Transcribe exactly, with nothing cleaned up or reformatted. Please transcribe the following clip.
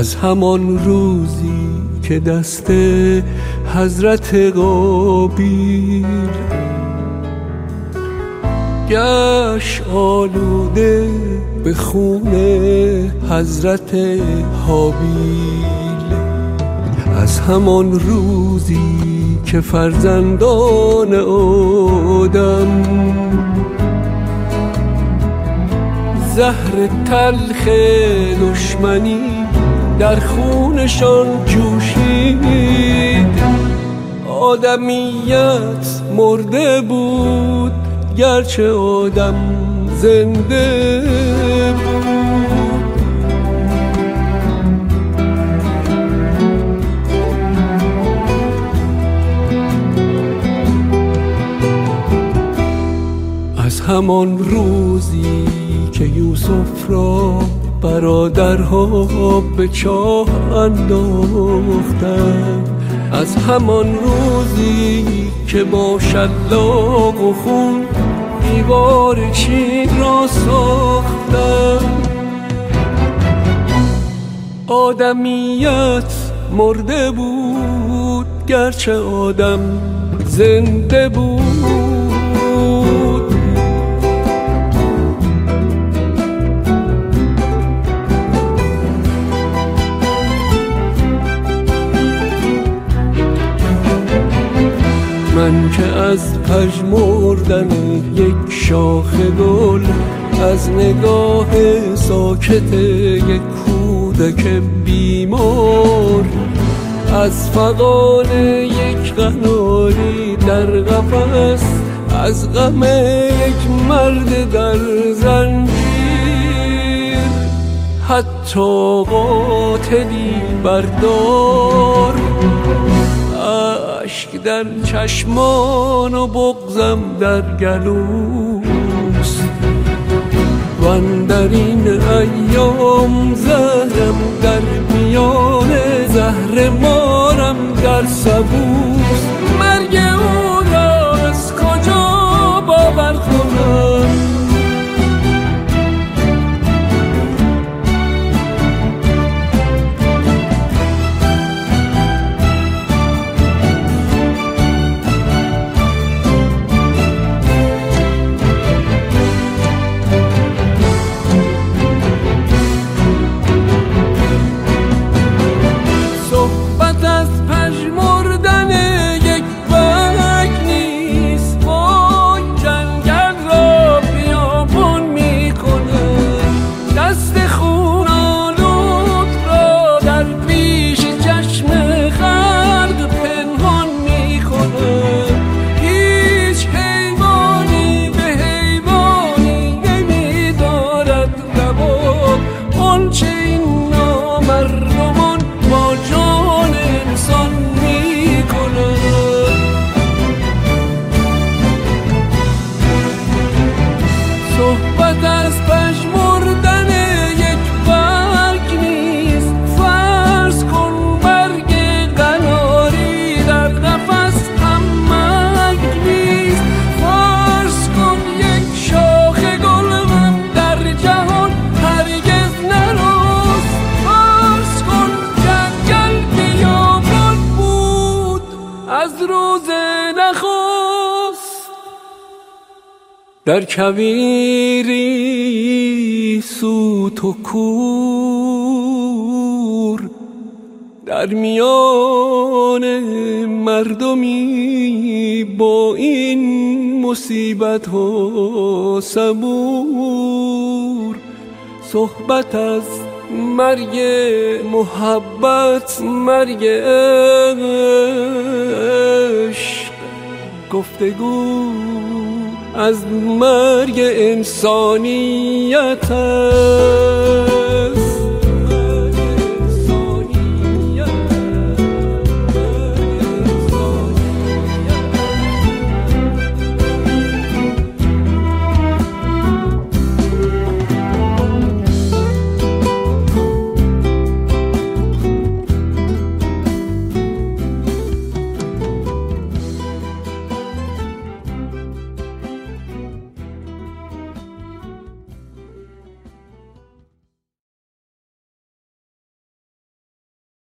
از همان روزی که دست حضرت قابیل گشت آلوده به خون حضرت حابیل، از همان روزی که فرزندان آدم زهر تلخ دشمنی در خونشان جوشید، آدمیت مرده بود گرچه آدم زنده بود. از همان روزی که یوسف را برادرها به چاه انداختند، از همان روزی که با شلاق و خون دیوار چین را ساختند، آدمیت مرده بود گرچه آدم زنده بود. من که از پژمردن یک شاخ گل، از نگاه ساکت یک کودک بیمار، از فغان یک قناری در قفس، از غم یک مرد در زنجیر، حتی قاتلی بردار، اشک در چشمان و بغضم در گلوست، و اندر این ایام زهرم در میان زهر مارم در سبوست. مرگ او را از کجا باور کنم؟ صحبت از پژمردن یک برگ نیست، فرض کن برگ قناری در قفس هم مرگ نیست، فرض کن یک شاخ گل هم در جهان هرگز نرست، فرض کن جنگل بیابان بود از روز نخست، در کویری سوت و کور، در میان مردمی با این مصیبت ها صبور. صحبت از مرگ محبت، مرگ عشق، گفتگو از مرگ انسانیت.